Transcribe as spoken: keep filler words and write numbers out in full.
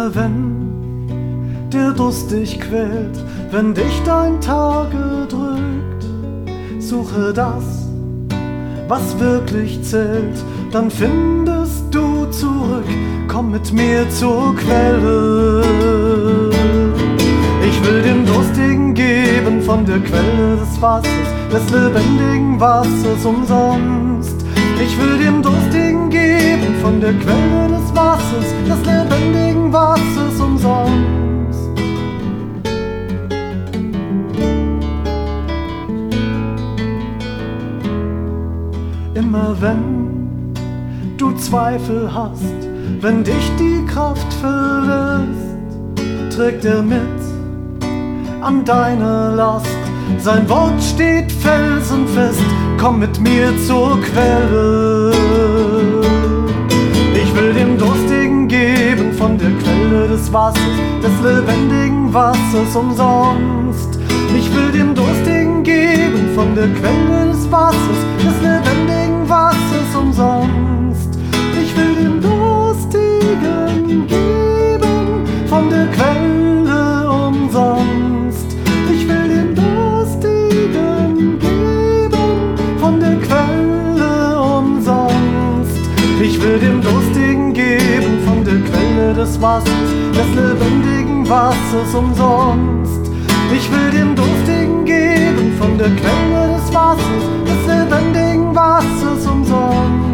Immer wenn der Durst dich quält, wenn dich dein Tage drückt, suche das, was wirklich zählt, dann findest du zurück. Komm mit mir zur Quelle. Ich will dem Durstigen geben von der Quelle des Wassers, des lebendigen Wassers umsonst. Ich will dem Durstigen geben von der Quelle des Wassers, des lebendigen Wassers umsonst. Immer wenn du Zweifel hast, wenn dich die Kraft verlässt, trägt er mit an deiner Last. Sein Wort steht felsenfest, komm mit mir zur Quelle. Ich will dem Durstigen geben von der Quelle des Wassers, des lebendigen Wassers umsonst. Ich will dem Durstigen geben von der Quelle des Wassers, des lebendigen Wassers umsonst. Ich will dem Durstigen geben von der Quelle umsonst. Ich will dem Durstigen geben von der Quelle umsonst. Ich will dem Durstigen geben von der Quelle des Wassers, des lebendigen Wassers umsonst. Ich will dem Durstigen geben von der Quelle des Wassers, des lebendigen Wassers umsonst.